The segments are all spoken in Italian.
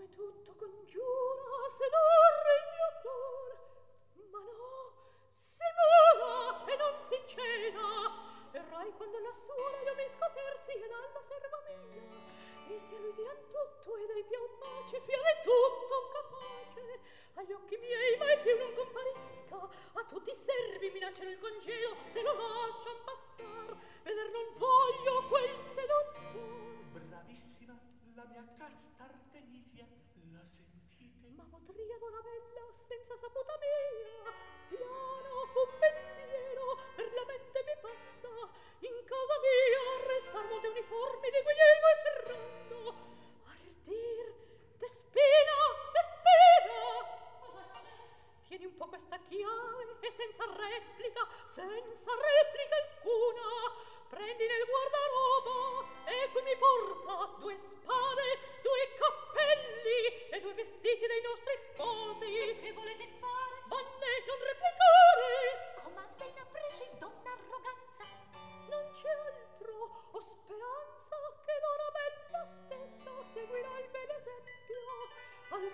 come tutto congiura sedurre il mio cor, ma no, si mura che non si ceda. Errai quando alla sola io mi scopersi ed alla serva mia, e se a lui diran tutto ed ei più un pace fia di tutto capace. Agli occhi miei mai più non comparisca, a tutti i servi minacciano il congedo se lo lascian passar. Veder non voglio quel sedottor. Bravissima la mia casta Artemisia, la sentite? Ma potria Donabella senza saputa mia, piano un pensiero per la mente mi passa, in casa mia restar molte uniformi di Guglielmo e Ferrando. Ardir, Despina, Despina! Cosa c'è? Tieni un po' questa chiave e senza replica alcuna, prendi nel guardaroba e qui mi porta 2 spade, 2 cappelli e 2 vestiti dei nostri sposi. E che volete fare? Vanne, non replicare! Comanda in appreci, donna arroganza. Non c'è altro, ho speranza che Donabella stessa seguirà il bel esempio. Al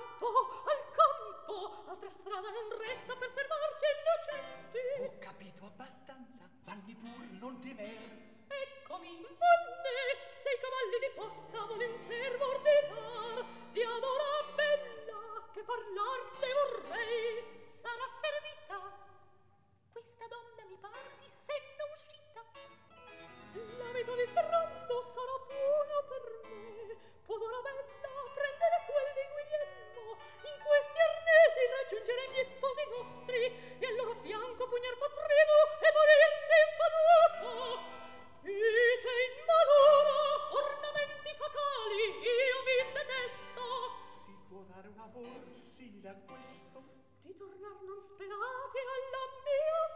campo, altra strada non resta per servarci innocenti. Ho capito abbastanza, vanni pur, non temer. Eccomi, Vanne, se i cavalli di posta volen servo ordinar di Adorabella, che parlarle vorrei. Sarà servita. Questa donna mi par di senno uscita. L'abito di Ferrando sarà buono per me. Può Donabella prendere quel di Guglielmo. In questi arnesi raggiungere i miei sposi nostri e al loro fianco pugnar potremo e morirsi faduto. Ite in malora, ornamenti fatali, io vi detesto. Si può dare un amor simile a questo? Di tornar non sperate alla mia